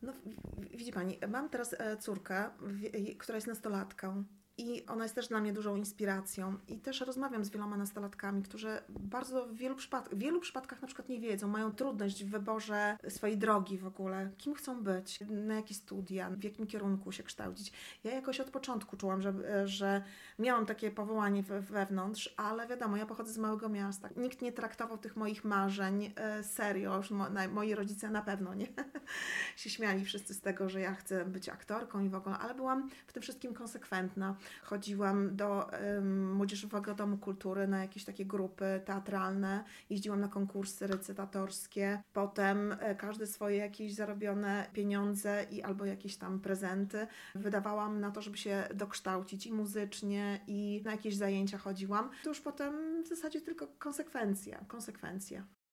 No, widzi Pani, mam teraz córkę, która jest nastolatką. I ona jest też dla mnie dużą inspiracją. I też rozmawiam z wieloma nastolatkami, którzy bardzo w wielu przypadkach na przykład nie wiedzą, mają trudność w wyborze swojej drogi w ogóle. Kim chcą być, na jakie studia, w jakim kierunku się kształcić. Ja jakoś od początku czułam, że miałam takie powołanie wewnątrz, ale wiadomo, ja pochodzę z małego miasta. Nikt nie traktował tych moich marzeń serio, już moi rodzice na pewno nie. Się śmiali wszyscy z tego, że ja chcę być aktorką i w ogóle, ale byłam w tym wszystkim konsekwentna. Chodziłam do Młodzieżowego Domu Kultury na jakieś takie grupy teatralne, jeździłam na konkursy recytatorskie, potem każde swoje jakieś zarobione pieniądze i albo jakieś tam prezenty wydawałam na to, żeby się dokształcić i muzycznie, i na jakieś zajęcia chodziłam. To już potem w zasadzie tylko konsekwencja.